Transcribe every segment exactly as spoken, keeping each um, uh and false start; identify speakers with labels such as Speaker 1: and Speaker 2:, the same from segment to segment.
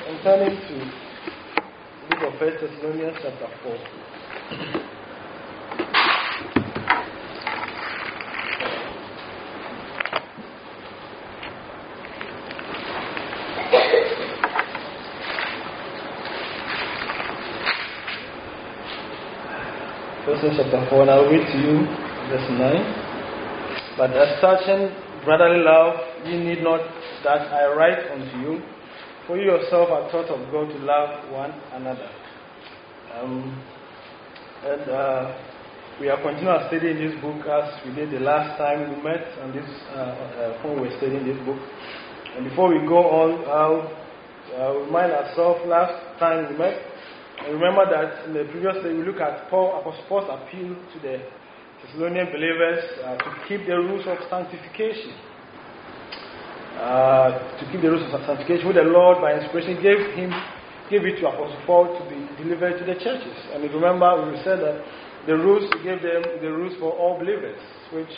Speaker 1: I'm turning to the book of First Thessalonians chapter four. First Thessalonians chapter four, and I'll read to you verse nine. But as touching brotherly love, ye need not that I write unto you, for you yourself are taught of God to love one another. Um, and uh, we are continuing studying this book as we did the last time we met, and this uh, uh, when we were studying this book. And before we go on, I'll uh, remind ourselves last time we met. And remember that in the previous day we looked at Paul, Apostle Paul's appeal to the Thessalonian believers uh, to keep the rules of sanctification. Uh, to keep the rules of sanctification, which the Lord, by inspiration, gave him, gave it to Apostle Paul to be delivered to the churches. And if you remember, we said that the rules, he gave them the rules for all believers, which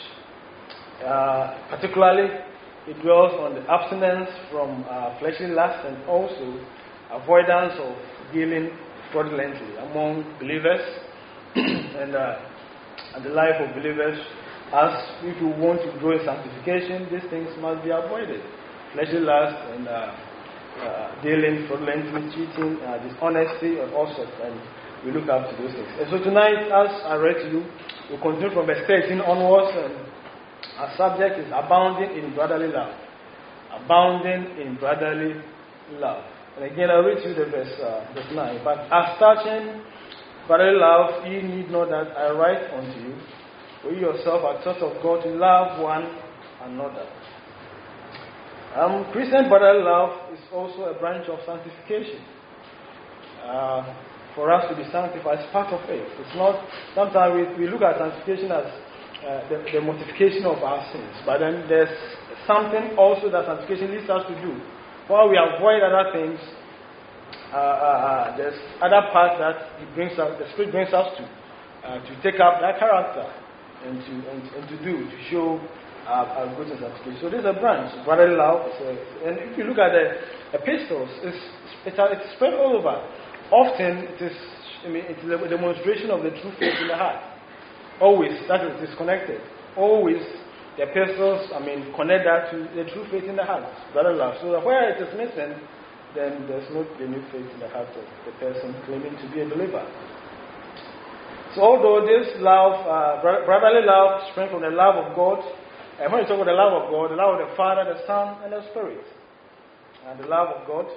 Speaker 1: uh, particularly it dwells on the abstinence from uh, fleshly lust and also avoidance of dealing fraudulently among believers and. Uh, And the life of believers, as if you want to grow in sanctification, these things must be avoided. Fleshly lust and uh, uh, dealing, fraudulently, cheating, uh, dishonesty, and all sorts. And we look up to those things. And so tonight, as I read to you, we'll continue from verse thirteen onwards. And our subject is abounding in brotherly love. Abounding in brotherly love. And again, I'll read to you the verse, uh, verse nine. But as touching brotherly love, ye need not that I write unto you, for you yourself are taught of God to love one another. Um, Christian brotherly love is also a branch of sanctification. Uh, for us to be sanctified is part of it. It's not, sometimes we, we look at sanctification as uh, the, the mortification of our sins, but then there's something also that sanctification leads us to do. While we avoid other things, Uh, uh, uh, there's other parts that it brings us, the Spirit brings us to, uh, to take up that character and to and, and to do, to show uh, our goodness and spirit. So there's a branch, brotherly love. So, and if you look at the epistles, it's, it's, it's spread all over. Often it is, I mean, it is a demonstration of the true faith in the heart. Always, that is disconnected. Always, the epistles, I mean, connect that to the true faith in the heart, brotherly love. So where it is missing, then there's no genuine faith in the heart of the person claiming to be a believer. So although this love, uh, brotherly love, springs from the love of God, and when you talk about the love of God, the love of the Father, the Son, and the Spirit, and the love of God,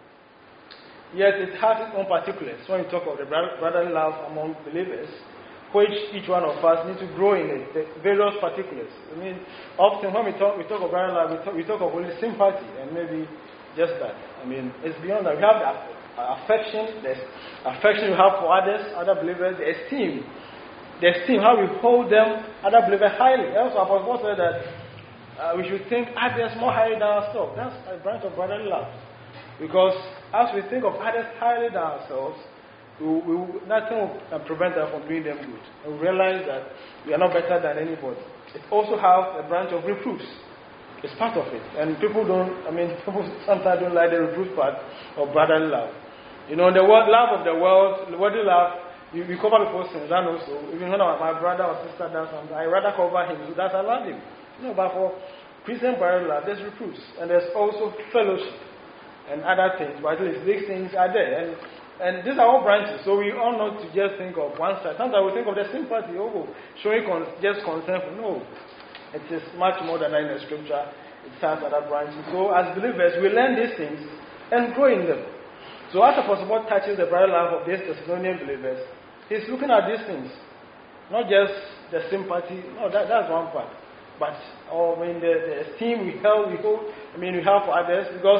Speaker 1: yet it has its own particulars. When you talk of the brotherly love among believers, which each one of us need to grow in it, the various particulars. I mean, often when we talk, we talk of brotherly love, we talk, we talk of only sympathy, and maybe just that. I mean, it's beyond that. We have the affection, the affection we have for others, other believers, the esteem. The esteem, how we hold them, other believers highly. Also, Apostle Paul said that uh, we should think others more highly than ourselves. That's a branch of brotherly love. Because as we think of others highly than ourselves, we, we, nothing will prevent us from doing them good. And we realize that we are not better than anybody. It also has a branch of reproofs. It's part of it. And people don't, I mean, people sometimes don't like the reproof part of brotherly love. You know, the word love of the world, the worldly love, you, you cover people's sins. And also, even when my brother or sister does something, I rather cover him, so that's I love him. You know, but for Christian brotherly love, there's reproofs. And there's also fellowship and other things. But at least these things are there. And and these are all branches. So we all not to just think of one side. Sometimes we think of the sympathy, oh, showing con- just concern for no. It is much more than that in the scripture. It has other branches. So as believers, we learn these things and grow in them. So as Apostle Paul touches the brotherly love of these Thessalonian believers, he's looking at these things. Not just the sympathy. No, that, that's one part. But oh, I mean, the, the esteem we hold, we hold, I mean, we have for others. Because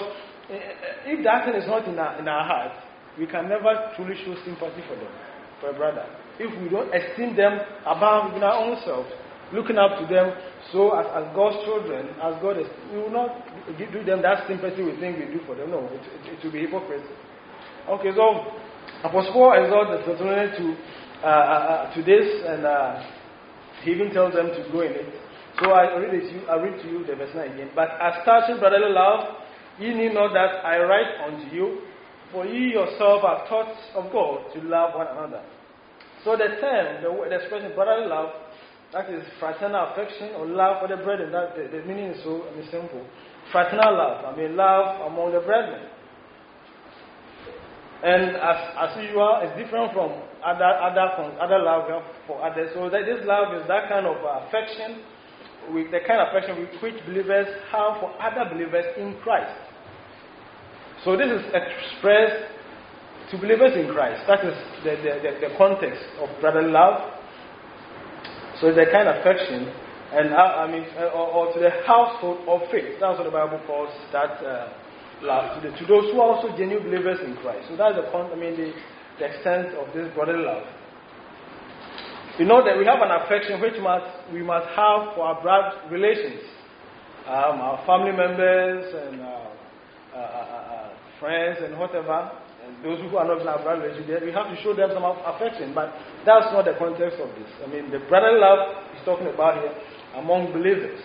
Speaker 1: if that thing is not in our, in our heart, we can never truly show sympathy for them, for a brother. If we don't esteem them above in our own selves, looking up to them, so as, as God's children, as God is, we will not do them that sympathy we think we do for them. No, it, it, it will be hypocrisy. Okay, so Apostle Paul exhorts the Thessalonians to uh, uh, to this, and uh, he even tells them to go in it. So I read it to you. I read to you the verse nine again. But as touching brotherly love, ye need not that I write unto you, For ye yourself are taught of God to love one another. So the term, the, the expression brotherly love, that is fraternal affection or love for the brethren. That the, the meaning is so I mean, simple. Fraternal love, I mean love among the brethren. And as as usual, it's different from other other from other love we have for others. So that this love is that kind of uh, affection, with the kind of affection with which believers have for other believers in Christ. So this is expressed to believers in Christ. That is the, the, the, the context of brotherly love. So it's a kind of affection, and uh, I mean, uh, or, or to the household of faith. That's what the Bible calls that uh, love. To, the, to those who are also genuine believers in Christ. So that's the con- I mean the, the extent of this brotherly love. You know that we have an affection which must we must have for our blood relations, um, our family members and uh, uh, uh, friends and whatever. Those who are not in our blood relationship, we have to show them some affection, but that's not the context of this. I mean, the brotherly love is talking about here among believers.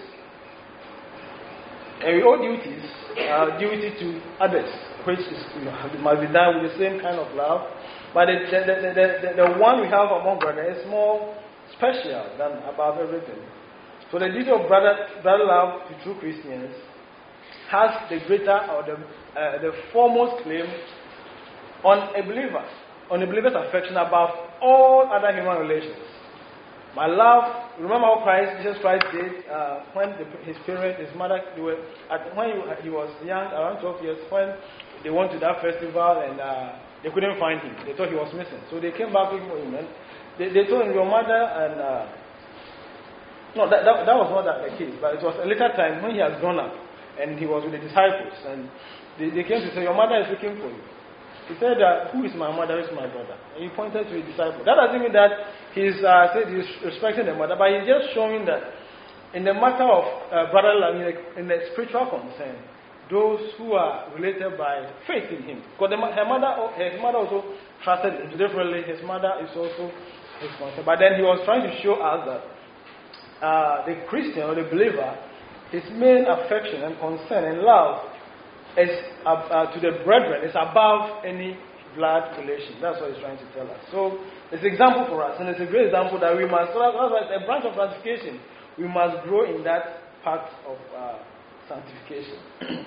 Speaker 1: And we owe duties, uh, duty to others, which is, you know, must be done with the same kind of love. But the, the, the, the, the, the one we have among brothers is more special than above everything. So the duty of brother, brother love to true Christians has the greater or the, uh, the foremost claim on a believer, on a believer's affection above all other human relations. My love, remember how Christ, Jesus Christ did uh, when the, his parents, his mother, they were, at, when he, he was young, around twelve years, when they went to that festival and uh, they couldn't find him. They thought he was missing. So they came back looking for him. And they, they told him, your mother and... Uh, no, that, that, that was not that the case, but it was a later time when he has grown up and he was with the disciples. And they, they came to say, your mother is looking for you. He said, uh, who is my mother, who is my brother? And he pointed to his disciple. That doesn't mean that he's, uh, said he's respecting the mother, but he's just showing that in the matter of uh, brotherly love, in the spiritual concern, those who are related by faith in him. Because the, her mother, his mother also trusted him. Differently, his mother is also his concern. But then he was trying to show us that uh, the Christian or the believer, his main affection and concern and love is uh, uh, to the brethren, is above any blood relation. That's what he's trying to tell us. So it's an example for us, and it's a great example that we must, that's a branch of sanctification. We must grow in that part of uh, sanctification.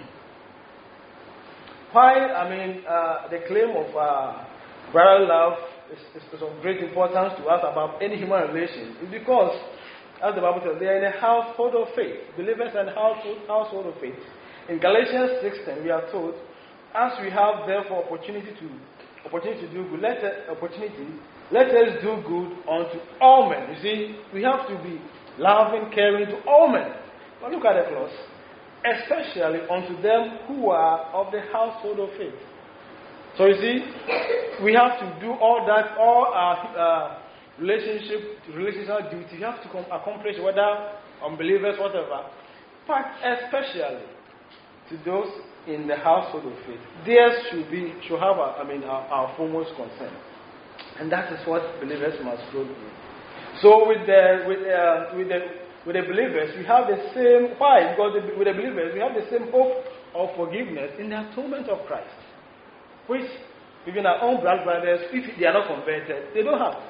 Speaker 1: Why, I mean, uh, the claim of uh, brotherly love is, is, is of great importance to us above any human relation is because, as the Bible says, they are in a household of faith, believers and household, household of faith. In Galatians six ten, we are told, as we have therefore opportunity to opportunity to do good, let us, opportunity, let us do good unto all men. You see, we have to be loving, caring to all men. But look at the clause, especially unto them who are of the household of faith. So you see, we have to do all that, all our uh, relationship, relational duty, we have to com- accomplish, whether unbelievers, whatever, but especially to those in the household of faith. Theirs should be, should have, a, I mean, our, our foremost concern. And that is what believers must grow in. So with the, with, uh, with the, with the believers, we have the same, why? Because the, with the believers, we have the same hope of forgiveness in the atonement of Christ. Which, even our own blood brothers, if they are not converted, they don't have.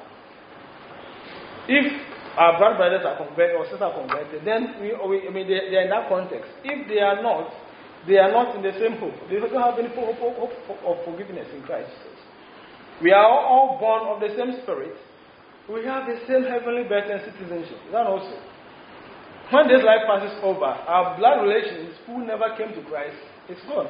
Speaker 1: If our blood brothers are converted or sisters are converted, then we, we I mean, they, they are in that context. If they are not, they are not in the same hope. They don't have any hope, hope, hope, hope of forgiveness in Christ. We are all born of the same spirit. We have the same heavenly birth and citizenship. That also. When this life passes over, our blood relations who never came to Christ is gone.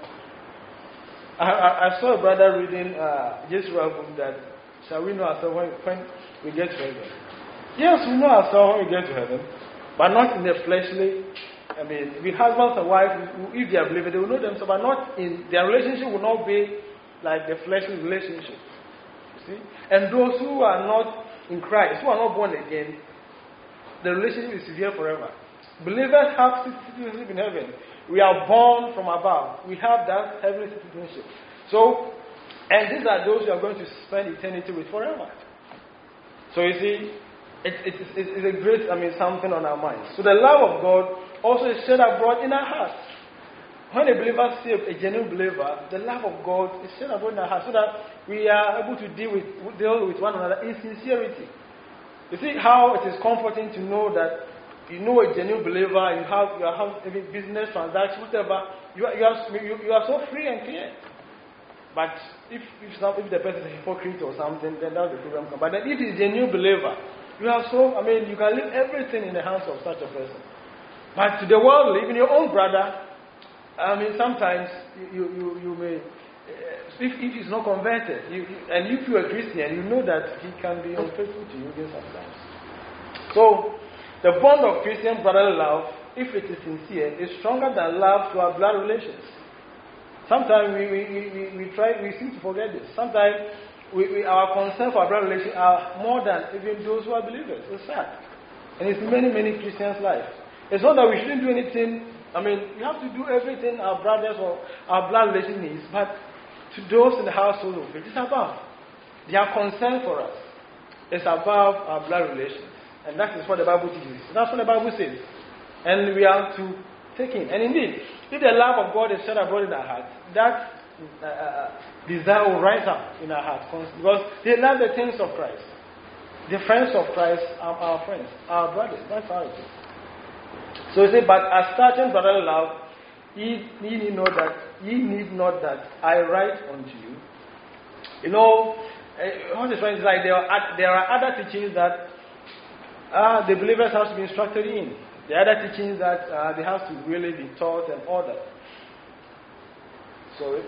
Speaker 1: I, I, I saw a brother reading uh, Yeshua book that, shall we know ourselves when, when we get to heaven? Yes, we know ourselves when we get to heaven, but not in the fleshly. I mean, with husbands and wives, if they are believers, they will know themselves, but not in their relationship will not be like the fleshly relationship. You see? And those who are not in Christ, who are not born again, the relationship is here forever. Believers have citizenship in heaven. We are born from above. We have that heavenly citizenship. So, and these are those who are going to spend eternity with forever. So you see, it, it, it, it's a great, I mean, something on our minds. So the love of God also is shed abroad in our hearts when a believer saves, a genuine believer, the love of God is shed abroad in our hearts so that we are able to deal with, deal with one another in sincerity. You see how it is comforting to know that you know a genuine believer, you have you have maybe business transactions, whatever, you are, you, are, you, you are so free and clear. But if if, some, if the person is a hypocrite or something, then that's the problem. But then if it's a genuine believer, you are so, I mean, you can leave everything in the hands of such a person. But to the world, even your own brother, I mean, sometimes you you, you may, uh, if, if he's not converted, you, you, and if you are a Christian, you know that he can be unfaithful to you again sometimes. So, the bond of Christian brotherly love, if it is sincere, is stronger than love to our blood relations. Sometimes we, we, we, we try, we seem to forget this. Sometimes we, we, our concern for our blood relations are more than even those who are believers. It's sad. And it's many, many Christians' lives. It's not that we shouldn't do anything. I mean, you have to do everything our brothers or our blood relation needs, but to those in the household of faith, it's above. Their concern for us is above our blood relations. And that is what the Bible teaches. That's what the Bible says. And we are to take in. And indeed, if the love of God is shed abroad in our hearts, that uh, uh, desire will rise up in our hearts. Because they love the things of Christ. The friends of Christ are our friends, our brothers. That's how it is. So he said, but as certain brotherly love, ye, ye need know that ye need not that I write unto you. You know, uh, what is right is like there are there are other teachings that uh, the believers have to be instructed in. There are other teachings that uh, they have to really be taught and ordered. So,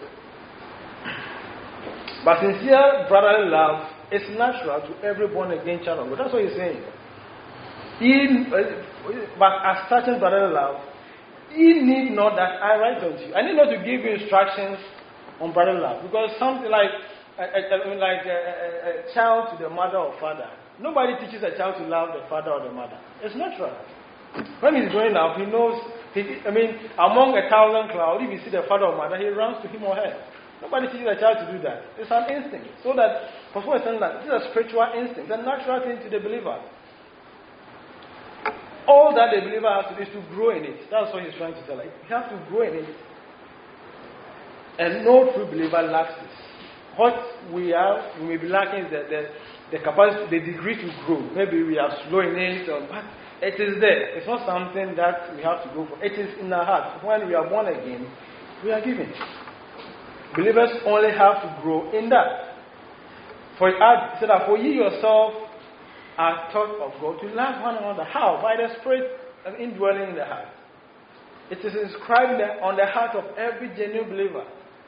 Speaker 1: but sincere brotherly love is natural to every born again child of God. That's what he's saying. In, but as certain brotherly love, ye need not that I write unto you. I need not to give you instructions on brotherly love, because something like a, a, like a, a, a child to the mother or father. Nobody teaches a child to love the father or the mother. It's natural. When he's growing up, he knows. He, I mean, among a thousand clouds, if you see the father or mother, he runs to him or her. Nobody teaches a child to do that. It's an instinct. So that, for what we're saying, that this is a spiritual instinct, a natural thing to the believer. All that the believer has to do is to grow in it. That's what he's trying to tell us. You have to grow in it. And no true believer lacks this. What we are, we may be lacking is the, the, the capacity, the degree to grow. Maybe we are slow in it, or, but it is there. It's not something that we have to go for. It is in our heart. When we are born again, we are given. Believers only have to grow in that. For it said that for ye yourself are taught of God to love one another. How? By the Spirit indwelling in the heart. It is inscribed on the heart of every genuine believer.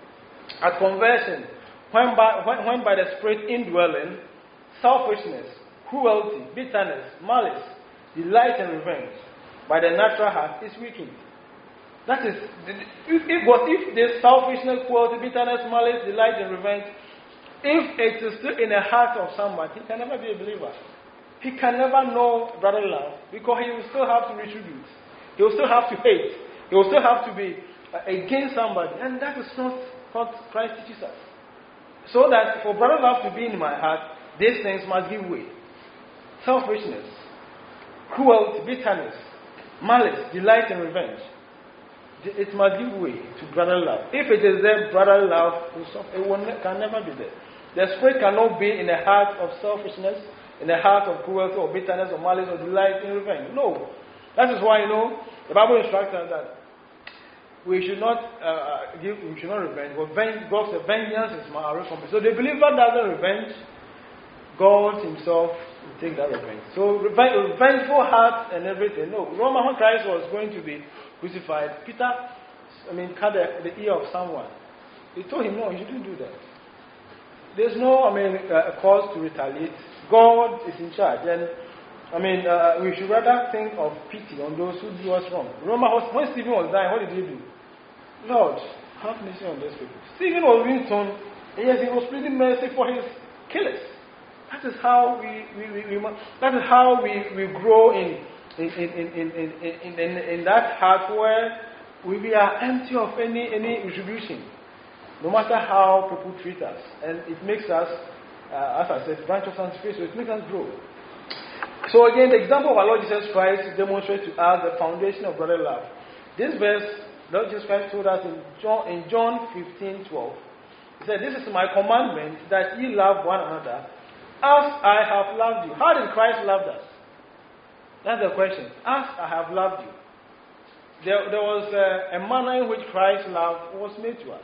Speaker 1: At conversion, when by, when, when by the Spirit indwelling, selfishness, cruelty, bitterness, malice, delight and revenge, by the natural heart is weakened. That is, if, if, if this selfishness, cruelty, bitterness, malice, delight and revenge, if it is still in the heart of somebody, he can never be a believer. He can never know brotherly love, because he will still have to retribute. He will still have to hate. He will still have to be against somebody. And that is not what Christ teaches us. So that for brotherly love to be in my heart, these things must give way. Selfishness, cruelty, bitterness, malice, delight and revenge. It must give way to brotherly love. If it is there, brotherly love it will ne- can never be there. The Spirit cannot be in the heart of selfishness, in the heart of cruelty or bitterness or malice or delight in revenge. No. That is why, you know, the Bible instructs us that we should not uh, give, we should not revenge. God says, vengeance is my recompense. So the believer doesn't revenge, God Himself will take that revenge. So revenge, revengeful heart and everything. No. Roman, when Christ was going to be crucified, Peter, I mean, cut the, the ear of someone. He told him, no, you shouldn't do that. There's no, I mean, uh, cause to retaliate. God is in charge. And, I mean, uh, we should rather think of pity on those who do us wrong. Remember, when Stephen was dying, what did he do? Lord, have mercy on those people. Stephen was being stoned, and yes, he was pleading mercy for his killers. That is how we, we, we, we that is how we, we grow in in in in in, in, in, in that heart where we, we are empty of any any retribution. No matter how people treat us. And it makes us, uh, as I said, branch of sanctification, so it makes us grow. So again, the example of our Lord Jesus Christ demonstrates to us the foundation of brotherly love. This verse Lord Jesus Christ told us in John, in John fifteen twelve. He said, "This is my commandment, that ye love one another as I have loved you." How did Christ love us? That's the question. As I have loved you. There, there was a, a manner in which Christ's love was made to us.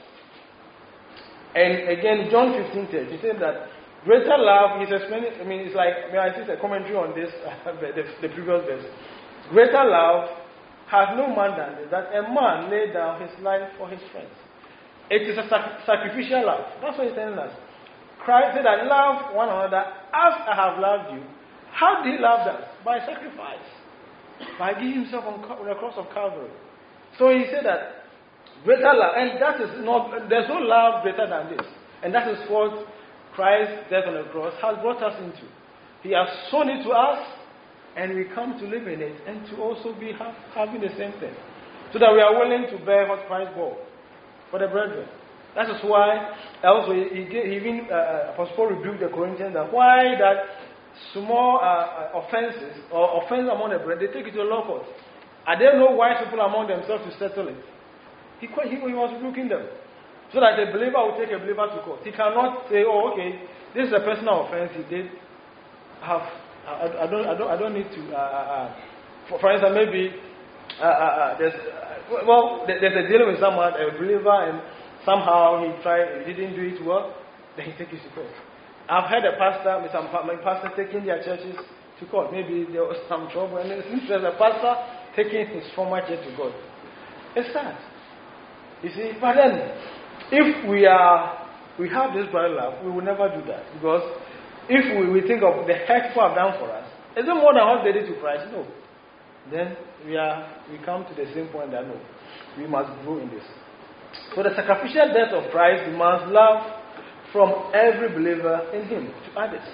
Speaker 1: And again, John fifteen thirty, he said that greater love, he's explaining, I mean, it's like, I mean, I see a commentary on this, the, the previous verse. Greater love has no man than this, that a man laid down his life for his friends. It is a sac- sacrificial love. That's what he's telling us. Christ said that love one another as I have loved you. How did he love us? By sacrifice. By giving himself on, on the cross of Calvary. So he said that greater love, and that is not, there's no love greater than this. And that is what Christ's death on the cross has brought us into. He has sown it to us, and we come to live in it, and to also be have, having the same thing. So that we are willing to bear what Christ bore for the brethren. That is why, also, he, he, he even, uh, Apostle Paul rebuked the Corinthians that why that small uh, offenses, or offense among the brethren, they take it to a law court. Are there no wise people among themselves to settle it? He, he, he was rebuking them. So that the believer will take a believer to court. He cannot say, "Oh, okay, this is a personal offense he did. Have I, I don't I don't I don't need to." Uh, uh, for, for instance, maybe uh, uh, uh, there's uh, well there's a dealing with someone, a believer, and somehow he tried, he didn't do it well. Then he takes it to court. I've heard a pastor, some my pastor taking their churches to court. Maybe there was some trouble, and it seems there's a pastor taking his former church to court. It's sad, you see. But then, if we are, we have this brother love, we will never do that. Because if we, we think of the hurt people have done for us, is it more than what they did to Christ? No. Then we are, we come to the same point that no, we must grow in this. So the sacrificial death of Christ demands love from every believer in Him to others.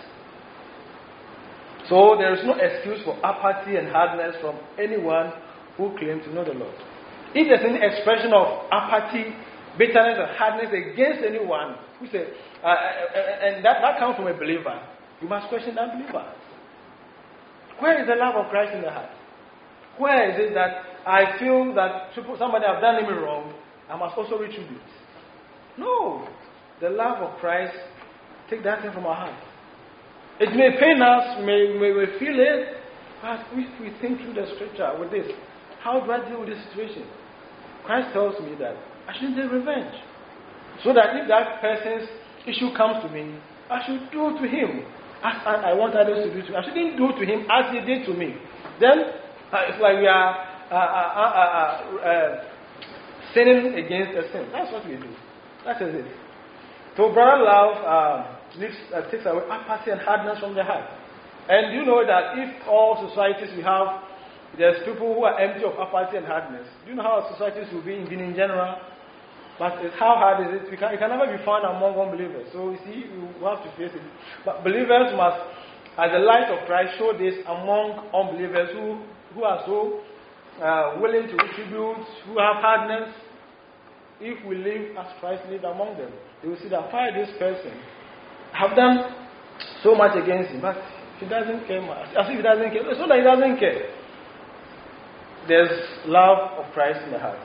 Speaker 1: So there is no excuse for apathy and hardness from anyone who claims to know the Lord. If there's any expression of apathy, bitterness and hardness against anyone who says, uh, and that, that comes from a believer, you must question that believer. Where is the love of Christ in the heart? Where is it that I feel that somebody has done me wrong, I must also retribute? No. The love of Christ, take that thing from our heart. It may pain us, may, may we feel it, but if we think through the scripture with this, how do I deal with this situation? Christ tells me that I shouldn't take revenge. So that if that person's issue comes to me, I should do to him as I, I want others to do to me. I shouldn't do to him as he did to me. Then uh, it's like we are uh, uh, uh, uh, uh, sinning against a sin. That's what we do. That is it. So brother love um, leaves, uh, takes away apathy and hardness from the heart. And you know that if all societies we have, there's people who are empty of apathy and hardness. Do you know how societies will be in, in general? But it's how hard is it? We can, it can never be found among unbelievers. So you see, we have to face it. But believers must, as the light of Christ, show this among unbelievers who, who are so uh, willing to retribute, who have hardness. If we live as Christ lived among them, they will see that why this person have done so much against him, but he doesn't care much. As if he doesn't care. It's not that he doesn't care. There's love of Christ in the heart.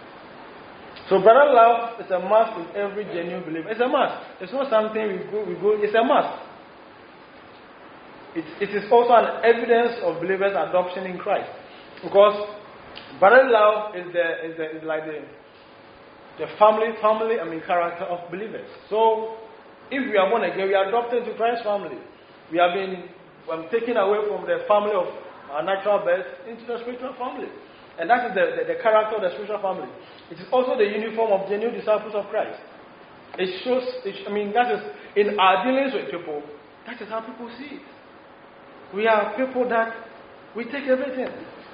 Speaker 1: So brother love is a must in every genuine believer. It's a must. It's not something we go, we go, it's a must. It, it is also an evidence of believers' adoption in Christ. Because brother love is the is the is like the the family, family, I mean character of believers. So if we are born again, we are adopted into Christ's family. We have been um, taken away from the family of our natural birth into the spiritual family. And that is the, the, the character of the spiritual family. It is also the uniform of genuine disciples of Christ. It shows, it, I mean, that is, in our dealings with people, that is how people see it. We are people that, we take everything.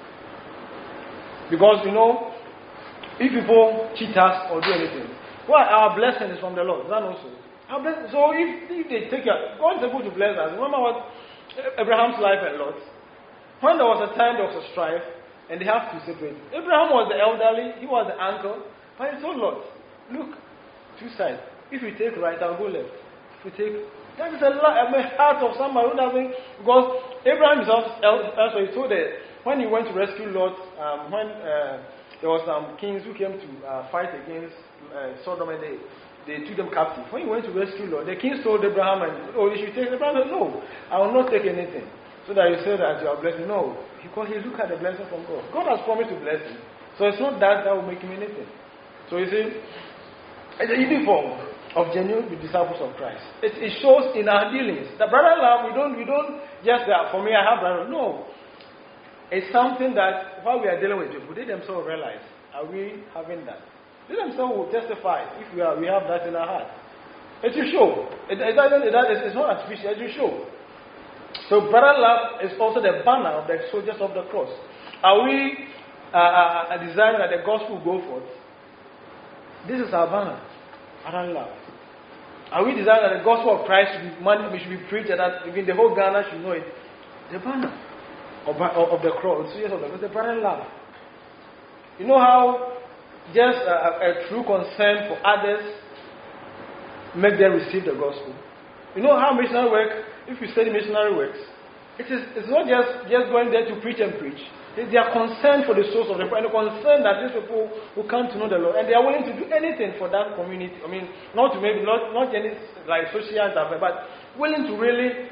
Speaker 1: Because, you know, if people cheat us or do anything, well, our blessing is from the Lord. Is that also? Our blessing, so if, if they take it, God is able to bless us. Remember what Abraham's life and Lot? When there was a time there was a strife, and they have to separate. Abraham was the elderly, he was the uncle, but he told Lot, look, two sides. If you take right, I'll go left. If you take, that is a, a heart of somebody who doesn't, because Abraham himself, also he told that when he went to rescue Lot, um, when uh, there were some kings who came to uh, fight against uh, Sodom, and they, they took them captive. When he went to rescue Lot, the king told Abraham, and, oh, you should take Abraham. No, I will not take anything. So that you say that you are blessed. No, because he looked at the blessing from God. God has promised to bless him. So it's not that that will make him anything. So you see, it's a uniform of genuine disciples of Christ. It, it shows in our dealings. The brother love, we don't, we don't just that for me I have brother. No. It's something that while we are dealing with people, they themselves realize, are we having that? They themselves will testify if we are we have that in our heart. It will show. It, it, doesn't, it, it's not artificial, it will show. So brother love is also the banner of the soldiers of the cross. Are we uh, uh, desiring that the gospel go forth? This is our banner. Brother love. Are we desiring that the gospel of Christ should be, man, should be preached and that even the whole Ghana should know it? The banner of, of, of the cross, the soldiers of the cross, the brother love. You know how just a, a true concern for others make them receive the gospel? You know how missionary work, if you study missionary works, it is, it's not just, just going there to preach and preach. They, they are concerned for the souls of the people, and they're concerned that these people who come to know the Lord, and they are willing to do anything for that community. I mean, not to maybe, not, not any like social stuff, but willing to really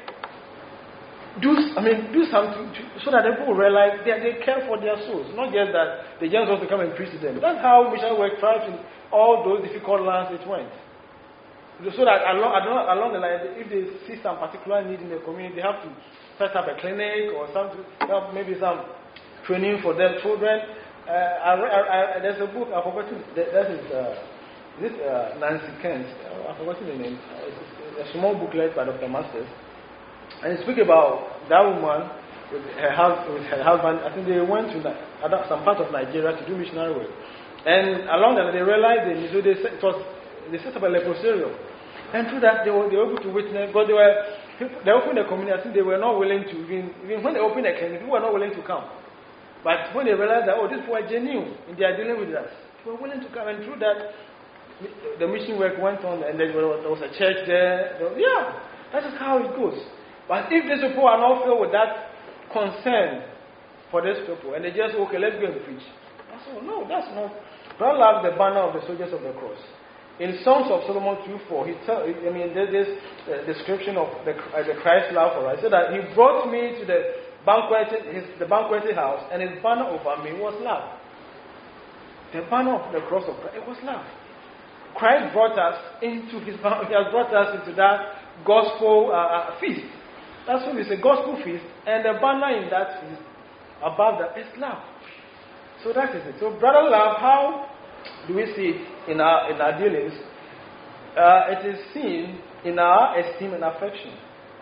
Speaker 1: do, I mean, do something to, so that the people realize they, they care for their souls, not just that they just want to come and preach to them. That's how missionary work thrives in all those difficult lands it went. So that along, along, along the line, if they see some particular need in the community, they have to set up a clinic or something, maybe some training for their children. Uh, I, I, I, there's a book, I've forgotten, that is uh, this uh, Nancy Kent, I've forgotten the name. It's a small booklet by Doctor Masters. And it speaks about that woman with her, with her husband. I think they went to some part of Nigeria to do missionary work. And along that, they realized they, so they, it was, they set up a leprosarium. And through that, they were, they were able to witness, but they were, they opened the community, I think they were not willing to, even, even when they opened the clinic, people were not willing to come. But when they realized that, oh, these people are genuine, and they are dealing with us, they were willing to come. And through that, the mission work went on, and there was, there was a church there. there was, yeah, that is how it goes. But if these people are not filled with that concern for these people, and they just, okay, let's go and preach. I said, no, that's not. God loves the banner of the soldiers of the cross. In Songs of Solomon two four, he tell, I mean, there's this uh, description of the, uh, the Christ love for us. He said that he brought me to the banquet, his, the banqueting house, and his banner over me was love. The banner of the cross of Christ, it was love. Christ brought us into his banner. He has brought us into that gospel uh, uh, feast. That's what we say, gospel feast, and the banner in that feast above that is love. So that is it. So brother love, how do we see it in our in our dealings? Uh, it is seen in our esteem and affection.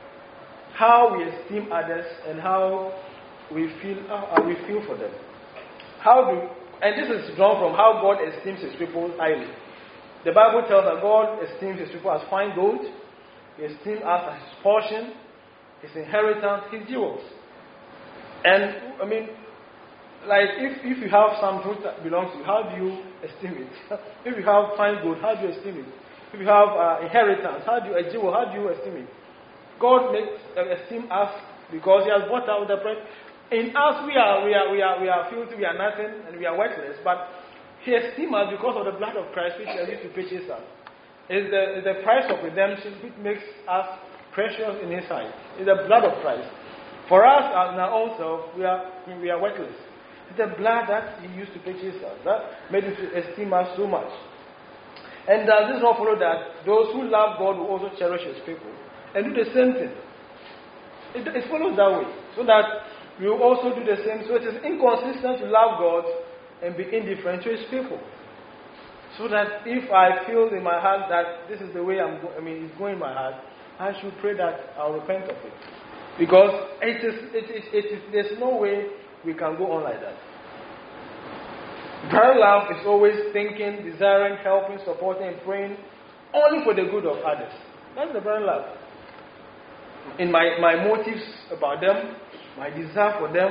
Speaker 1: How we esteem others and how we feel how we feel for them. How do and this is drawn from how God esteems his people highly. The Bible tells that God esteems his people as fine gold. He esteems us as his portion, his inheritance, his jewels. And I mean, like if, if you have something that belongs to you, how do you esteem it? If you have fine gold, how do you esteem it? If you have uh, inheritance, how do you a jewel, how do you esteem it? God makes uh, esteem us because he has brought out the price. In us we are we are we are we are filthy, we are nothing, and we are worthless. But he esteems us because of the blood of Christ which he used to purchase us. It's the, it's the price of redemption which makes us precious in his sight. It's the blood of Christ. For us, in our own self, we are we are worthless. It's the blood that he used to purchase us that made him to esteem us so much. And does this not follow that those who love God will also cherish his people and do the same thing? It, it follows that way, so that we will also do the same. So it is inconsistent to love God and be indifferent to his people. So that if I feel in my heart that this is the way I'm, go- I mean, it's going in my heart, I should pray that I'll repent of it. Because it is, it is, it is, there's no way we can go on like that. Brother love is always thinking, desiring, helping, supporting, and praying only for the good of others. That's the brother love. In my, my motives about them, my desire for them,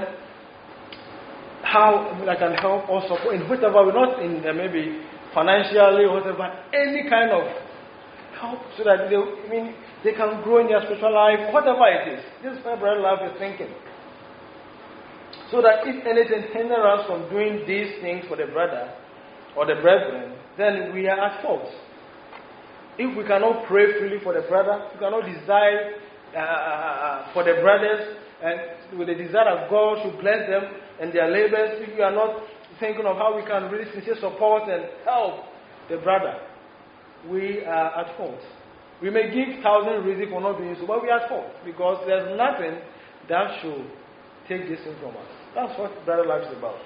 Speaker 1: how I can help or support in whatever, not in uh, maybe financially or whatever, any kind of help so that they, I mean, they can grow in their spiritual life, whatever it is. This is what brother love is thinking. So that if anything hinders us from doing these things for the brother or the brethren, then we are at fault. If we cannot pray freely for the brother, we cannot desire uh, for the brothers, and with the desire that God should bless them and their labors, if we are not thinking of how we can really sincerely support and help the brother, we are at fault. We may give thousand reasons for not doing so, but we are at fault because there's nothing that should take this thing from us. That's what brother life is about.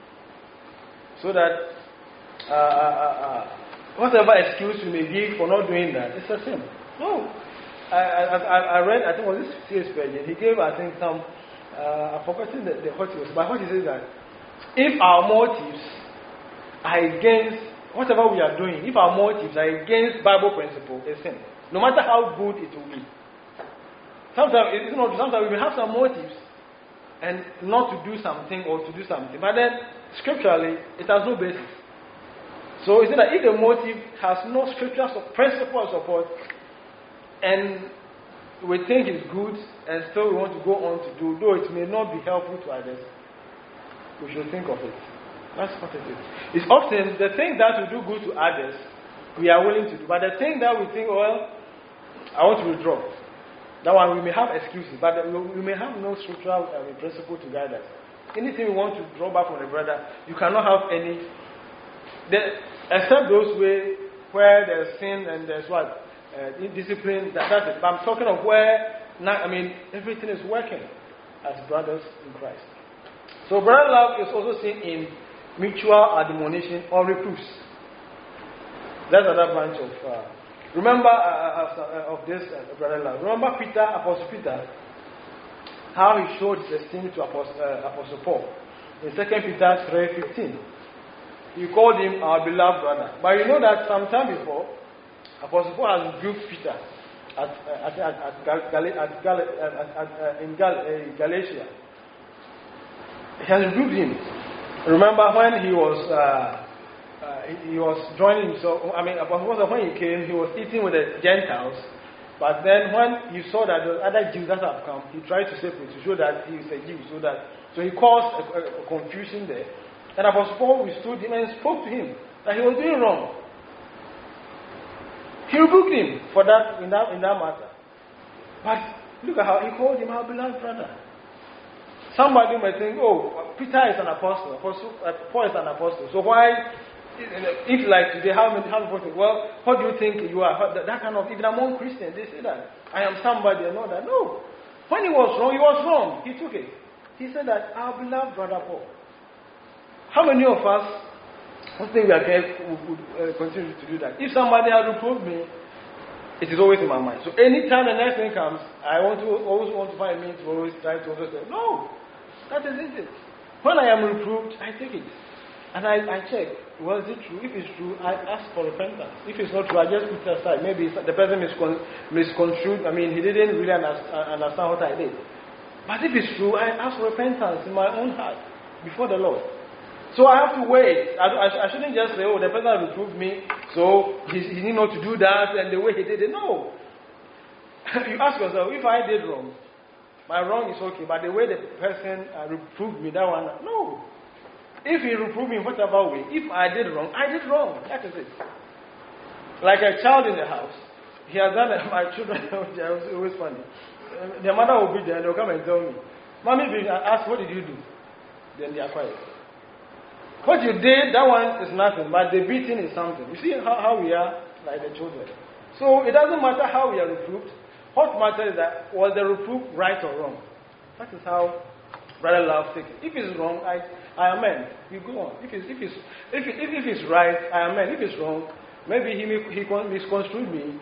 Speaker 1: So that uh, uh, uh, whatever excuse you may give for not doing that, it's a sin. No. I, I, I read, I think it was this C S Spurgeon. He gave, I think, some, uh, I've forgotten the, the what it was, but what he says that if our motives are against whatever we are doing, if our motives are against Bible principle, it's sin. No matter how good it will be. Sometimes, it's not, sometimes we may have some motives and not to do something or to do something, but then scripturally, it has no basis. So it's that if the motive has no scriptural principle or support, and we think it's good, and still we want to go on to do, though it may not be helpful to others, we should think of it. That's what it is. It's often the thing that will do good to others, we are willing to do. But the thing that we think, well, I want to withdraw. That one, we may have excuses, but we may have no scriptural uh, principle to guide us. Anything we want to draw back from the brother, you cannot have any, the, except those way where there's sin and there's what? Uh, discipline, that, that's it. But I'm talking of where, not, I mean, everything is working as brothers in Christ. So brother love is also seen in mutual admonition or reproofs. That's another branch of, uh, remember uh, uh, of this uh, brother love. Remember Peter, Apostle Peter, how he showed his esteem to Apostle, uh, Apostle Paul. In Second Peter three fifteen, he called him our beloved brother. But you know that some time before, Apostle Paul has rebuked Peter at, uh, at, at, at, Gal- Gal- at, Gal- at, at uh, in Gal- uh, Galatia. He has rebuked him. Remember when he was uh, uh, he, he was joining himself. I mean, when he came, he was eating with the Gentiles. But then when he saw that the other Jews that have come, he tried to separate to show that he is a Jew. So that so he caused a, a, a confusion there. And Apostle Paul withstood him and spoke to him that he was doing wrong. He rebuked him for that in that in that matter. But look at how he called him our beloved brother. Somebody might think, oh, Peter is an apostle, apostle uh, Paul is an apostle. So why, if like today, how many how many think, well, what do you think you are? That, that kind of, even among Christians, they say that I am somebody and all that. No, when he was wrong, he was wrong. He took it. He said that our beloved brother Paul. How many of us, I think we are going would uh, continue to do that? If somebody has reproved me, it is always in my mind. So anytime the next thing comes, I want to always want to find me to always try to always say, no, that isn't it. When I am reproved, I take it. And I, I check, was it true? If it's true, I ask for repentance. If it's not true, I just put it aside. Maybe the person miscon- misconstrued. I mean, he didn't really understand, understand what I did. But if it's true, I ask for repentance in my own heart before the Lord. So I have to wait. I, I, I shouldn't just say, oh, the person reproved me, so he, he need not to do that, and the way he did it. No. You ask yourself, if I did wrong, my wrong is okay, but the way the person uh, reproved me, that one, no. If he reproved me in whatever way, if I did wrong, I did wrong. That is it. Like a child in the house, he has done it. My children, it's always funny. Uh, their mother will be there, and they'll come and tell me, Mommy, I ask, what did you do? Then they are quiet. What you did, that one is nothing, but the beating is something. You see how, how we are like the children. So it doesn't matter how we are reproved. What matters is that, was the reproof right or wrong? That is how brother love takes it. If it's wrong, I, I amend. We go on. If it's, if it's, if, it, if, if it's right, I amend. If it's wrong, maybe he, he misconstrued me.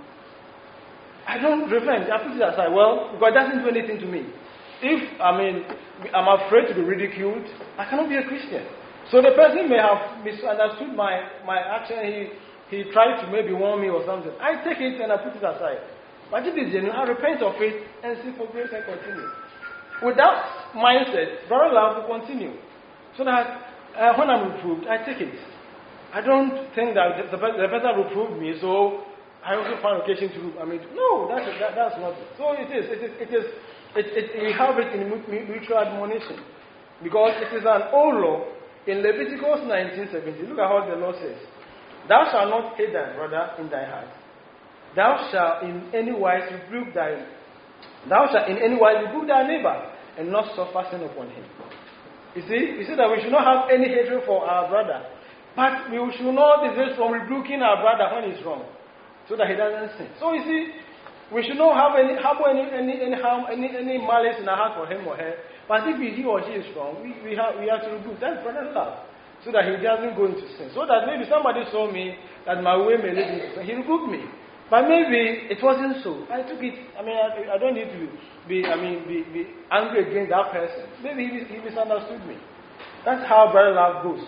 Speaker 1: I don't repent. I put it aside. Well, because it doesn't do anything to me. If, I mean, I'm afraid to be ridiculed, I cannot be a Christian. So the person may have misunderstood my, my action. He, he tried to maybe warn me or something. I take it and I put it aside. But if it's genuine, I repent of it and seek for grace and continue. With that mindset, brother love will continue. So that uh, when I'm reproved, I take it. I don't think that the, the person reproved me, so I also find occasion to. I mean, no, that's that, that's not it. So it is. It is. It is. It, it, we have it in mutual admonition. Because it is an old law in Leviticus nineteen seventeen. Look at what the law says. Thou shalt not hate thy brother in thy heart. Thou shalt in any wise rebuke thy thou shalt in any wise rebuke thy neighbor and not suffer sin upon him. You see, you see that we should not have any hatred for our brother. But we should not desist from rebuking our brother when he's wrong, so that he doesn't sin. So you see, we should not have any have any any any harm, any, any malice in our heart for him or her. But if he or she is wrong, we, we have we have to rebuke. That's brother love, so that he doesn't go into sin. So that maybe somebody saw me that my way may lead into sin. He rebuked me, but maybe it wasn't so. I took it. I mean, I, I don't need to be I mean be, be angry against that person. Maybe he, he misunderstood me. That's how brother love goes.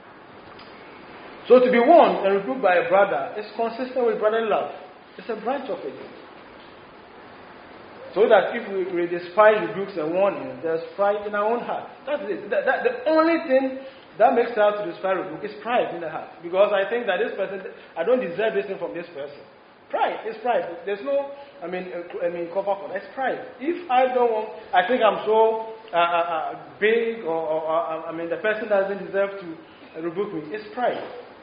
Speaker 1: So to be warned and rebuked by a brother is consistent with brotherly love. It's a branch of it. So that if we, we despise rebukes and warnings, there's pride in our own heart. That's it. That, that, the only thing that makes us to despise rebuke is pride in the heart. Because I think that this person, I don't deserve this thing from this person. Pride is pride. There's no, I mean, uh, I mean, cover for that. It's pride. If I don't want, I think I'm so uh, uh, uh, big, or, or, or I mean, the person doesn't deserve to rebuke me. It's pride.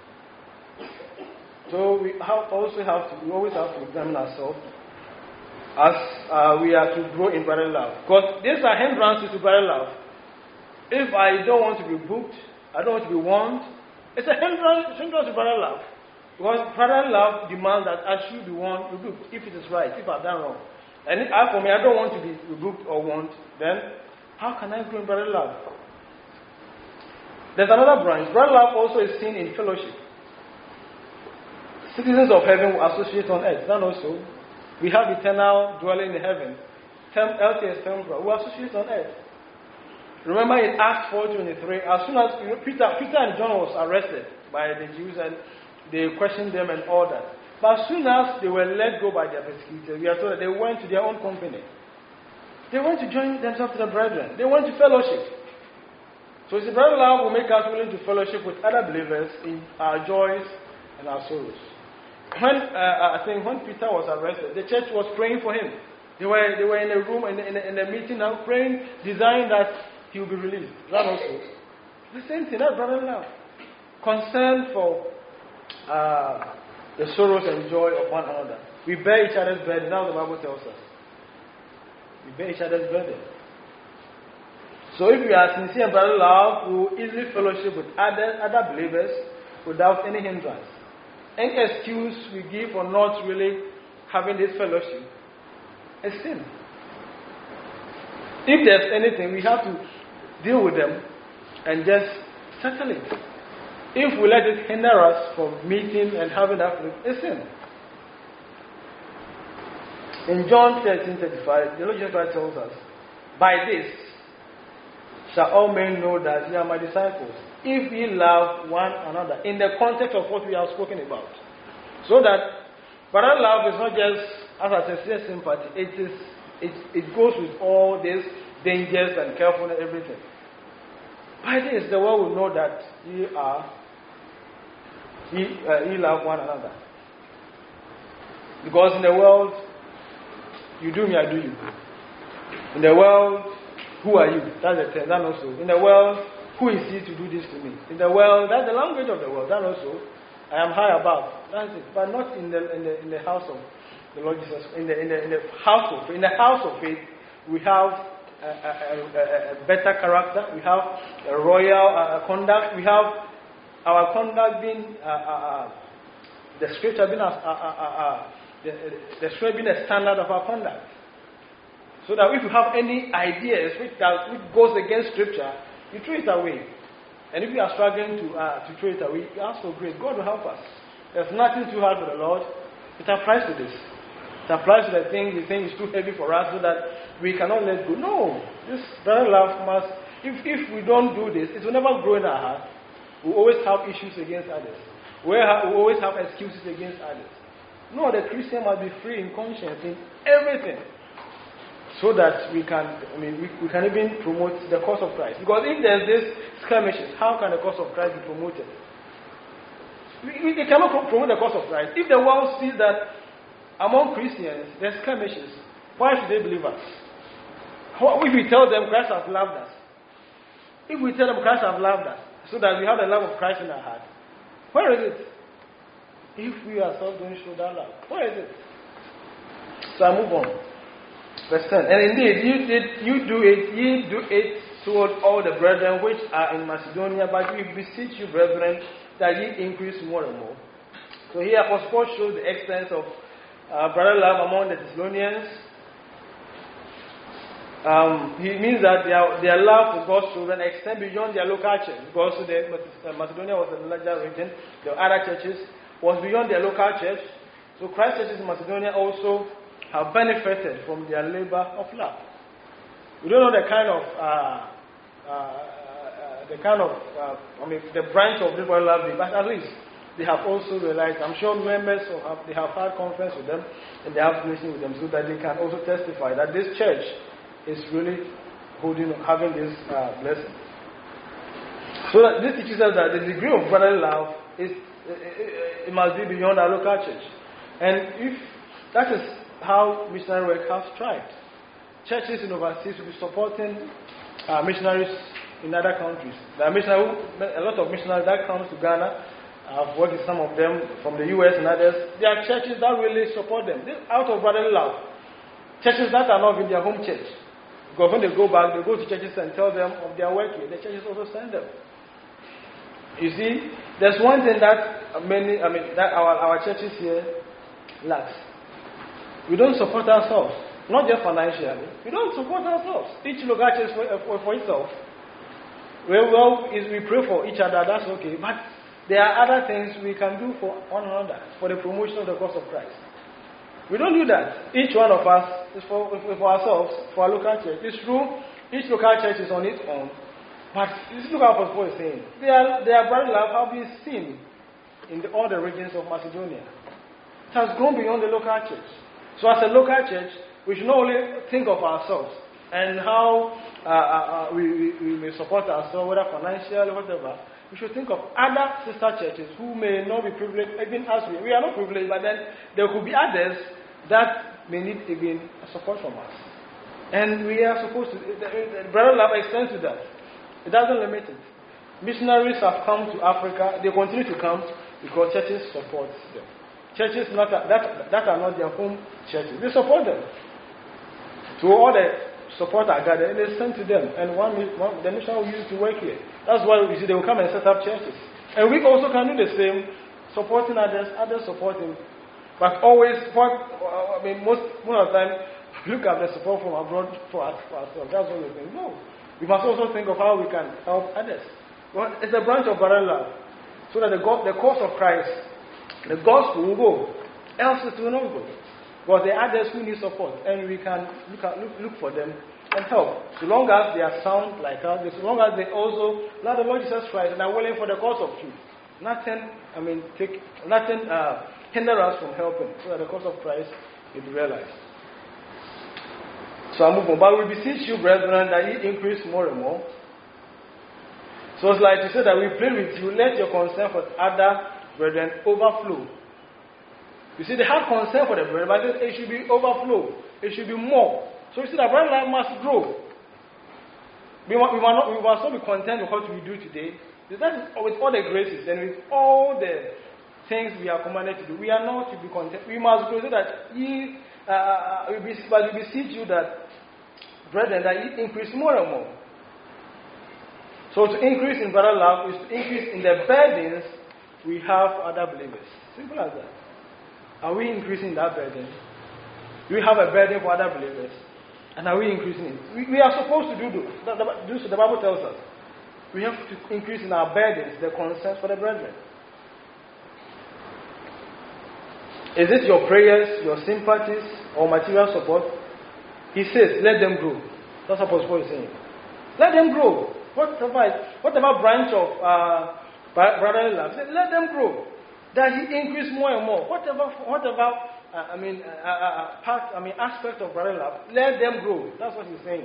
Speaker 1: So we have also have to, we always have to examine ourselves as uh, we are to grow in brotherly love. Because these are hindrances to brotherly love. If I don't want to be rebuked, I don't want to be warned, it's a hindrance, hindrance to brotherly love. Because brotherly love demands that I should be warned, rebuked, if it is right, if I've done wrong. And if I, for me, I don't want to be rebuked or warned, then how can I grow in brotherly love? There's another branch. Brotherly love also is seen in fellowship. Citizens of heaven will associate on earth. That also, we have eternal dwelling in heaven. Tem- L T S temporal. We associate on earth. Remember in Acts four twenty-three, as soon as you know, Peter, Peter and John was arrested by the Jews and they questioned them and all that. But as soon as they were let go by their persecutors, we are told that they went to their own company. They went to join themselves to the brethren. They went to fellowship. So it's the brother love will make us willing to fellowship with other believers in our joys and our sorrows. When uh, I think when Peter was arrested, the church was praying for him. They were they were in a room in a, in a, in a meeting now praying, desiring that he will be released. That also the same thing. That's brotherly love, concern for uh, the sorrows and joy of one another. We bear each other's burden. Now the Bible tells us we bear each other's burden. So if we are sincere in brotherly love, we will easily fellowship with other other believers without any hindrance. Any excuse we give for not really having this fellowship is sin. If there's anything, we have to deal with them and just settle it. If we let it hinder us from meeting and having that fellowship, it's sin. In John thirteen thirty-five, the Lord Jesus Christ tells us, by this shall all men know that ye are my disciples, if ye love one another, in the context of what we have spoken about. So that brotherly love is not just, as I said, sincere sympathy. It is, it, it goes with all these dangers and carefulness and everything. By this, the world will know that ye are, ye, uh, ye love one another. Because in the world, you do me, I do you. In the world, who are you? That's the thing. That also. In the world, who is he to do this to me? In the world, that's the language of the world. That also, I am high above. That's it. But not in the in the in the house of the Lord Jesus. In the in the in the house of in the house of faith, we have a, a, a, a better character. We have a royal uh, conduct. We have our conduct being uh, uh, uh, the scripture being uh, uh, uh, uh, the, the scripture being a standard of our conduct. So that if you have any ideas which that which goes against scripture, you throw it away. And if you are struggling to uh, to throw it away, you ask for grace. God will help us. There's nothing too hard for the Lord. It applies to this. It applies to the thing the thing is too heavy for us so that we cannot let go. No. This brother love must, if, if we don't do this, it will never grow in our heart. We always have issues against others. We always have excuses against others. No, the Christian must be free in conscience in everything. So that we can, I mean, we, we can even promote the cause of Christ. Because if there's this skirmishes, how can the cause of Christ be promoted? We, we, they cannot promote the cause of Christ. If the world sees that among Christians there's skirmishes, why should they believe us? How, if we tell them Christ has loved us, If we tell them Christ has loved us, so that we have the love of Christ in our heart, where is it? If we ourselves don't show that love, where is it? So I move on. Verse ten. And indeed, you did, you do it, you do it toward all the brethren which are in Macedonia, but we beseech you, brethren, that ye increase more and more. So here, Apostle Paul shows the extent of uh, brother love among the Thessalonians. Um, he means that their, their love for God's children extends beyond their local church. Because the, uh, Macedonia was a larger region, the other churches was beyond their local church. So Christ churches in Macedonia also have benefited from their labor of love. We don't know the kind of, uh, uh, uh, the kind of, uh, I mean, the branch of this brother love, but at least they have also realized. I'm sure members of have, they have had conference with them and they have listened with them, so that they can also testify that this church is really holding, having this uh, blessing. So that this teaches us that the degree of brotherly love is it, it must be beyond our local church, and if that is how missionary work has thrived. Churches in overseas will be supporting uh, missionaries in other countries. There are missionaries, a lot of missionaries that comes to Ghana. I've worked with some of them from the U S and others. There are churches that really support them. This out of brotherly love. Churches that are not in their home church. Because when they go back, they go to churches and tell them of their work here. The churches also send them. You see, there's one thing that many, I mean, that our, our churches here lacks. We don't support ourselves, not just financially. We don't support ourselves. Each local church for, for, for itself. Well, well, is we pray for each other, that's okay. But there are other things we can do for one another, for the promotion of the cause of Christ. We don't do that. Each one of us is for, for ourselves, for our local church. It's true, each local church is on its own. But this is what Apostle Paul is saying. Their, their brotherly love have been seen in the, all the regions of Macedonia. It has gone beyond the local church. So as a local church, we should not only think of ourselves and how uh, uh, we, we, we may support ourselves, whether financially or whatever. We should think of other sister churches who may not be privileged, even as we. We are not privileged, but then there could be others that may need again support from us. And we are supposed to, the brother love extends to that. It doesn't limit it. Missionaries have come to Africa, they continue to come because churches support them. Churches not, that, that are not their home churches, they support them. So all the support are gathered and they send to them. And one, one the mission will use to work here. That's why you see they will come and set up churches. And we also can do the same, supporting others, others supporting. But always, what, I mean, most, most of the time, look at the support from abroad for, us, for ourselves. That's what we think. No. We must also think of how we can help others. Well, it's a branch of brotherly love. So that the, God, the cause of Christ, the gospel will go. Else it will not go. But there are others who need support. And we can look, at, look, look for them and help. So long as they are sound like us, so long as they also love the Lord Jesus Christ and are willing for the cause of truth. Nothing, I mean, take, nothing uh, hinder us from helping. So that the cause of Christ will be realized. So I move on. But we beseech you, brethren, that ye increase more and more. So it's like to say that we pray with you, let your concern for other brethren overflow. You see, they have concern for the brethren, but it should be overflow. It should be more. So you see that brother life must grow. We, want, we, must not, we must not be content with what we do today. That is with all the graces and with all the things we are commanded to do. We are not to be content. We must grow so that ye, uh, we beseech, but we beseech you that, brethren, that ye increase more and more. So to increase in brother love is to increase in the burdens we have for other believers. Simple as that. Are we increasing that burden? Do we have a burden for other believers? And are we increasing it? We, we are supposed to do this. The, the, the Bible tells us. We have to increase in our burdens, the concerns for the brethren. Is it your prayers, your sympathies, or material support? He says, let them grow. That's what Apostle Paul is saying. Let them grow. Whatever, whatever branch of uh, brotherly love, let them grow. That he increase more and more. Whatever, whatever. Uh, I mean, uh, uh, part. I mean, aspect of brotherly love, let them grow. That's what he's saying.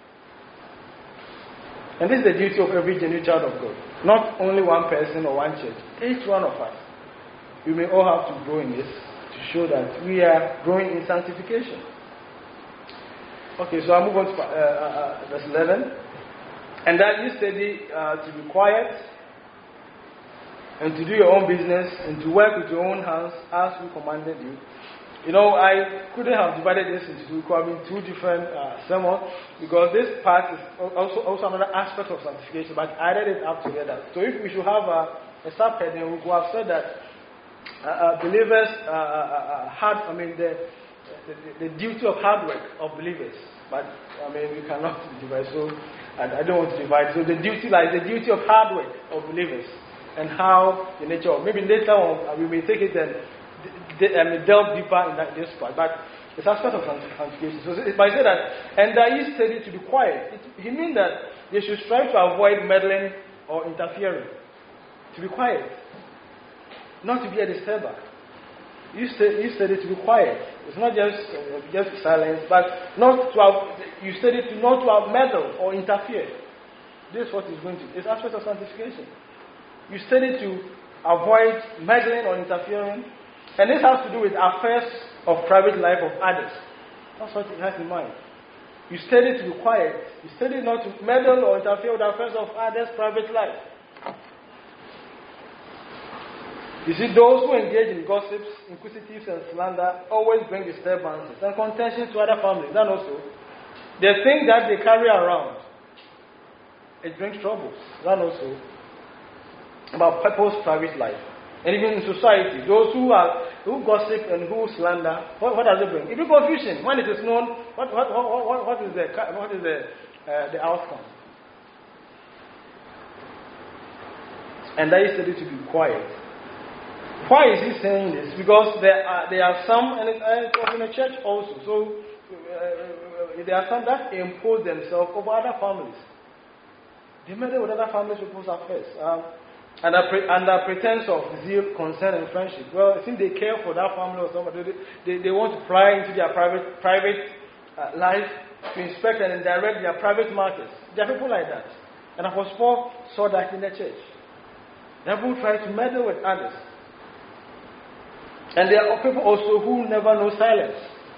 Speaker 1: And this is the duty of every genuine child of God. Not only one person or one church. Each one of us. We may all have to grow in this to show that we are growing in sanctification. Okay, so I move on to uh, uh, verse eleven. And that you study uh, to be quiet, and to do your own business, and to work with your own hands as we commanded you. You know, I couldn't have divided this into two, I mean, two different uh, sermons, because this part is also, also another aspect of sanctification, but I added it up together. So if we should have a, a subheading, we could have said that uh, uh, believers uh, uh, uh, had, I mean, the, the, the duty of hard work of believers. But, I mean, we cannot divide, so I, I don't want to divide. So the duty, like the duty of hard work of believers, and how the nature of, maybe later on, uh, we may take it and De, um, delve deeper in that, this part, but it's aspect of sanctification. So, but I say that, and that is study to be quiet. It, he means that they should strive to avoid meddling or interfering. To be quiet, not to be a disturber. You study, you study to be quiet. It's not just uh, just silence, but not to have. You study to not to have meddle or interfere. This is what is going to. It's aspect of sanctification. You study to avoid meddling or interfering. And this has to do with affairs of private life of others. That's what it has in mind. You study to be quiet. You study not to meddle or interfere with the affairs of others' private life. You see, those who engage in gossips, inquisitives, and slander always bring disturbances and contention to other families. And also, the thing that they carry around, it brings troubles. And also, about people's private life. And even in society, those who are who gossip and who slander, what, what does it bring? It brings confusion. When it is known, what what what, what, what is the what is the uh, the outcome? And that is studied to be quiet. Why is he saying this? Because there are there are some, and it's in the church also. So uh, there are some that impose themselves over other families. They meddle with other families' people's affairs. Um, Under, pre- under pretense of zeal, concern, and friendship. Well, since they care for that family or somebody, they, they, they want to pry into their private private uh, life to inspect and direct their private matters. There are people like that. And Apostle Paul saw that in the church. There are people who try to meddle with others. And there are people also who never know silence.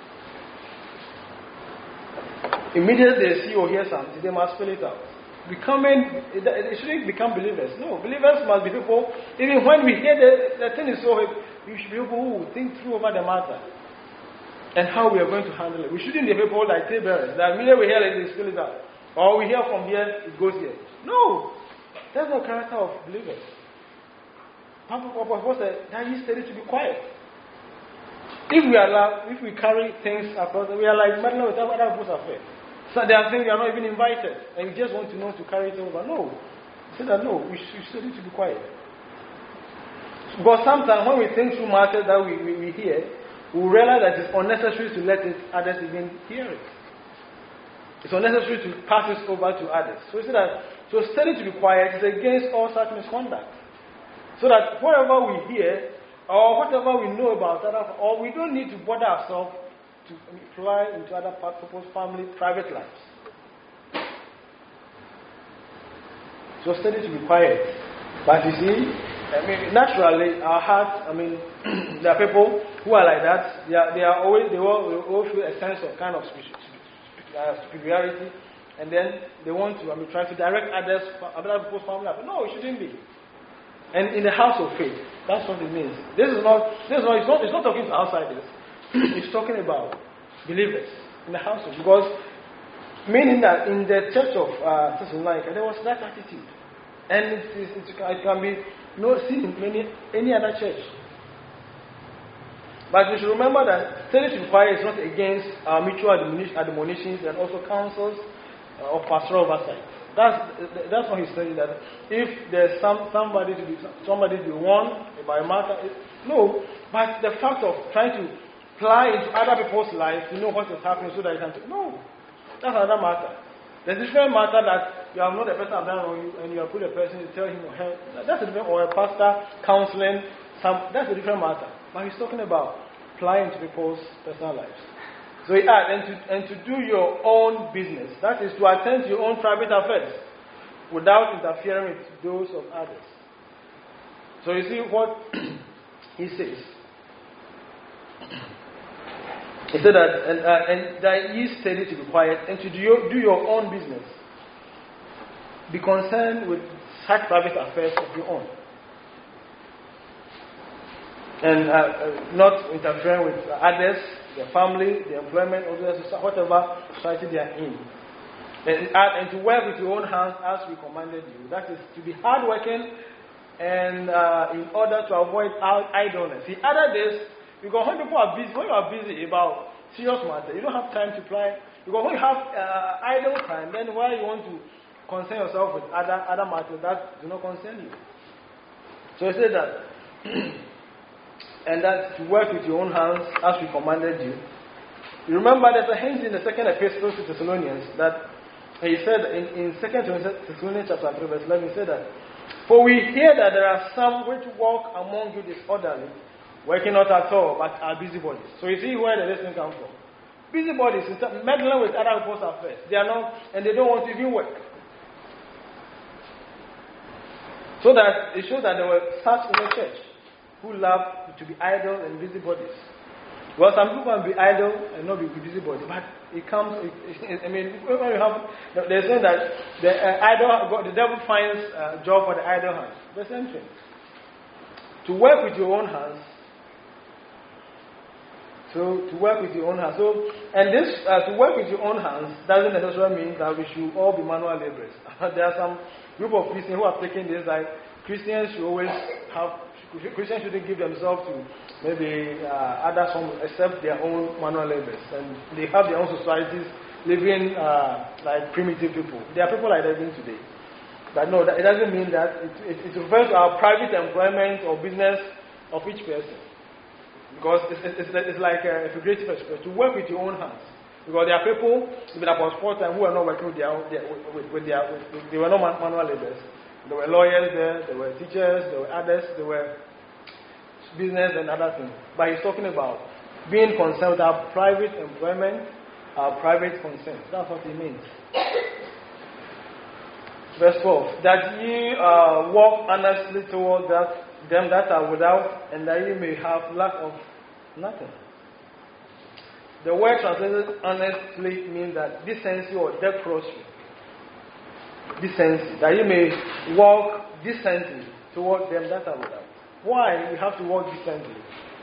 Speaker 1: Immediately they see or hear something, they must spell it out. Becoming, it, it shouldn't become believers. No, believers must be people, even when we hear the, the thing is so, we should be people who think through over the matter and how we are going to handle it. We shouldn't be people like talebearers, that immediately we hear it, they spill it out. Or we hear from here, it goes here. No, that's not the character of believers. Papa said that he studied to be quiet. If we allow, if we carry things across, we are like meddling with other people's affairs. So there are things you are not even invited, and you just want to know to carry it over. No. He said that no, we should study to be quiet. But sometimes when we think through matters that we, we, we hear, we realize that it's unnecessary to let it, others even hear it. It's unnecessary to pass this over to others. So he said that so study to be quiet is against all such misconduct. So that whatever we hear, or whatever we know about other, or we don't need to bother ourselves to apply into other people's family, private lives. So study to be quiet. But you see, I mean, naturally, our hearts, I mean, there are people who are like that. They are, they are always, they all, they all feel a sense of kind of superiority, and then they want to, I mean, try to direct others, other people's family life. No, it shouldn't be. And in the house of faith, that's what it means. This is not, this is not, it's not, it's not talking to outsiders. It's talking about believers in the house of, because meaning that in the church of uh, Thessalonica there was that attitude, and it, it, it, it can be no seen in many any other church. But we should remember that study to be quiet is not against our mutual admonitions and also counsels uh, of pastoral oversight. That's that's what he's saying, that if there's some somebody to be somebody to be warned by a matter, it, no, but the fact of trying to ply into other people's lives to know what is happening so that you can t- no, that's another matter. There's a different matter that you have known the person have done on you and you have put a person to tell him or her. That's a different, or a pastor counseling. Some that's a different matter. But he's talking about plying into people's personal lives. So he adds, and to and to do your own business. That is to attend to your own private affairs without interfering with those of others. So you see what he says. He said that, and, uh, and that ye study to be quiet and to do your, do your own business. be concerned with such private affairs of your own. And uh, uh, not interfering with others, their family, their employment, or whatever society they are in. And, and to work with your own hands as we commanded you. That is to be hardworking and uh, in order to avoid idleness. In other days, because when people are busy, when you are busy about serious matter, you don't have time to apply. Because when you have uh, idle time, then why you want to concern yourself with other other matters that do not concern you? So he said that. And that to work with your own hands as we commanded you. You remember there's a hint in the second epistle to Thessalonians that he said in, in Second Thessalonians chapter three verse eleven, he said that, for we hear that there are some which walk among you disorderly, working not at all, but are busybodies. So you see where the lesson comes from. Busybodies, meddling with other people's affairs. They are not, and they don't want to even work. So that it shows that there were such in the church who love to be idle and busybodies. Well, some people can be idle and not be busybodies, but it comes. It, it, I mean, when you have, they're saying that the uh, idle, the devil finds a uh, job for the idle hands. The same thing. To work with your own hands. So to work with your own hands. So, and this uh, to work with your own hands doesn't necessarily mean that we should all be manual laborers. There are some group of Christians who are taking this like Christians should always have. Christians shouldn't give themselves to maybe uh, others except their own manual labors, and they have their own societies living uh, like primitive people. There are people like that even today. But no, that, it doesn't mean that. It, it, it refers to our private employment or business of each person, because it's, it's, it's like a figurative expression to work with your own hands. Because there are people even about four time who are not working with their, their with, with their with, they were not manual laborers. There were lawyers there, there were teachers, there were others, there were business and other things. But he's talking about being concerned with our private employment, our private concerns. That's what he means. Verse twelve. That ye uh, walk honestly toward that, them that are without, and that ye may have lack of nothing. The word translated honestly means that decency or decorously. Decency, that you may walk decently toward them that are without. Why we have to walk decently?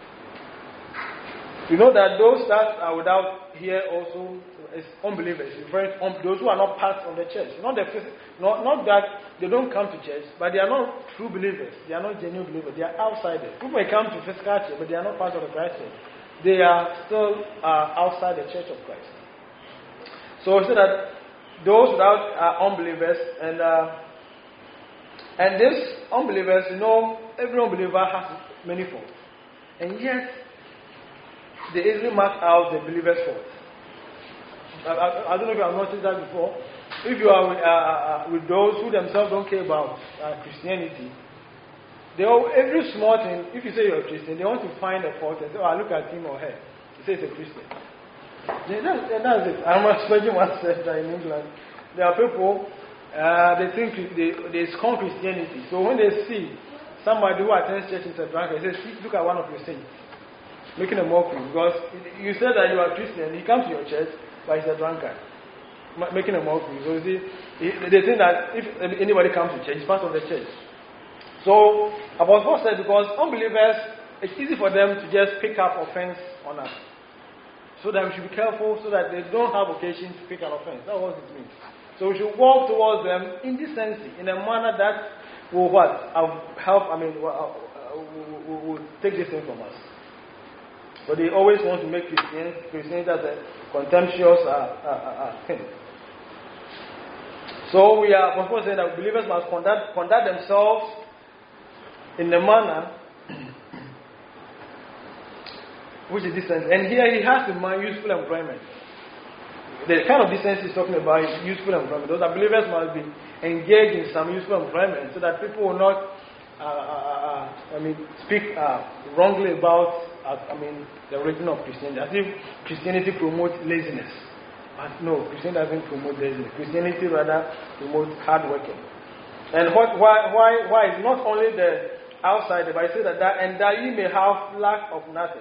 Speaker 1: You know that those that are without here also is unbelievers, referring to those who are not part of the church. Not, the, not, not that they don't come to church, but they are not true believers. They are not genuine believers. They are outsiders. People may come to physical church, but they are not part of the Christ church. They are still uh, outside the church of Christ. So, so that those without are unbelievers, and uh, and these unbelievers, you know, every unbeliever has many faults, and yet they easily mark out the believer's faults. I, I, I don't know if you have noticed that before. If you are with, uh, uh, with those who themselves don't care about uh, Christianity, they all, every small thing. If you say you're a Christian, they want to find a fault and say, "Oh, I look at him or her. He says he's a Christian." Yeah, that's, that's it. I'm explaining myself that in England, there are people, uh, they think they, they scorn Christianity. So when they see somebody who attends church is a drunkard, they say, look at one of your saints, making a mockery. Because you said that you are Christian, he comes to your church, but he's a drunkard, making a mockery. So you see, they think that if anybody comes to church, it's part of the church. So Apostle Paul said, because unbelievers, it's easy for them to just pick up offense on us. So that we should be careful so that they don't have occasion to pick an offense. That's what it means. So we should walk towards them in decency, in a manner that will what? Help, I mean, will, will, will take this thing from us. But they always want to make Christians, Christianity as a contemptuous uh, uh, uh, thing. So we are, of course, saying that believers must conduct, conduct themselves in a manner which is decent. And here he has in mind useful employment. The kind of decency he's talking about is useful employment. Those are believers must be engaged in some useful employment so that people will not, uh, uh, uh, I mean, speak uh, wrongly about, uh, I mean, the origin of Christianity. As if Christianity promotes laziness. But no, Christianity doesn't promote laziness. Christianity rather promotes hard working. And what, why, why, why is not only the outside, but I say that, that and that you may have lack of nothing.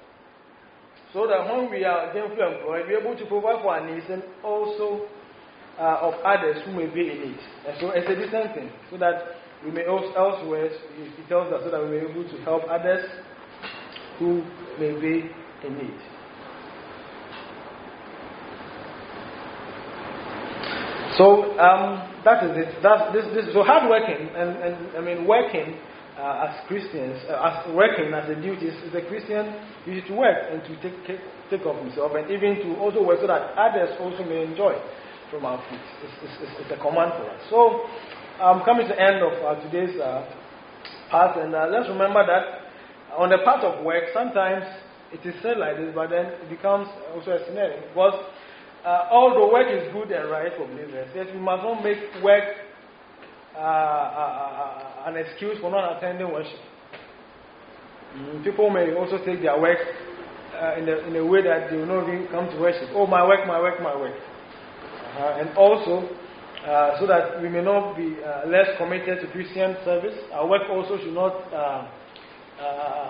Speaker 1: So that when we are gainfully employed, we are able to provide for our needs and also uh, of others who may be in need. And so it's a decent thing, so that we may also, elsewhere, he tells us, so that we may be able to help others who may be in need. So um, that is it. That's this. This so hard working, and, and I mean working uh, as Christians, uh, as working as a duty is a Christian duty to work and to take take of himself, and even to also work so that others also may enjoy from our feet. It's, it's, it's a command for us. So I'm um, coming to the end of uh, today's uh, part, and uh, let's remember that on the part of work, sometimes it is said like this, but then it becomes also a scenario because. Uh, although work is good and right for believers, yes, we must not make work uh, uh, uh, an excuse for not attending worship. Mm, people may also take their work uh, in, a, in a way that they will not even come to worship. Oh, my work, my work, my work. Uh, and also, uh, so that we may not be uh, less committed to Christian service, our work also should not uh, uh,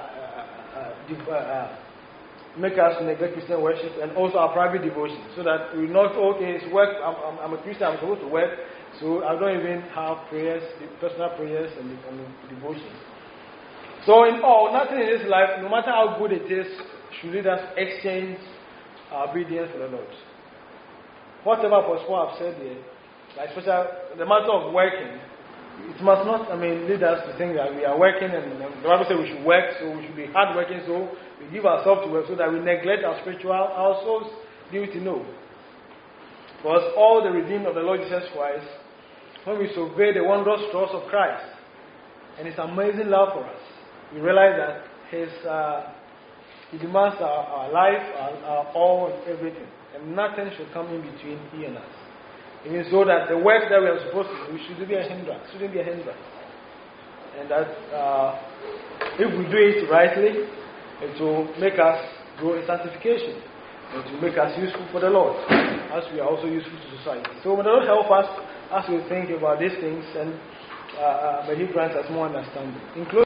Speaker 1: uh, uh, uh, make us neglect Christian worship and also our private devotion, so that we not, okay, it's work, I'm, I'm, I'm a Christian, I'm supposed to work, so I don't even have prayers, personal prayers and, and devotion. So in all, nothing in this life, no matter how good it is, should lead us exchange our obedience for the Lord. Whatever Apostle Paul have said here, like especially the matter of working, it must not, I mean, lead us to think that we are working, and the Bible says we should work, so we should be hard working, so we give ourselves to work, so that we neglect our spiritual, our soul's duty. No. Because all the redeemed of the Lord Jesus Christ, when we survey the wondrous cross of Christ and His amazing love for us, we realize that His uh, He demands our, our life, our, our all, and everything, and nothing should come in between He and us. It means so that the work that we are supposed to do shouldn't be a hindrance, shouldn't be a hindrance. And that uh, if we do it rightly, it will make us grow in sanctification. It will make us useful for the Lord, as we are also useful to society. So may the Lord help us as we think about these things, and uh, uh, may He grant us more understanding. Including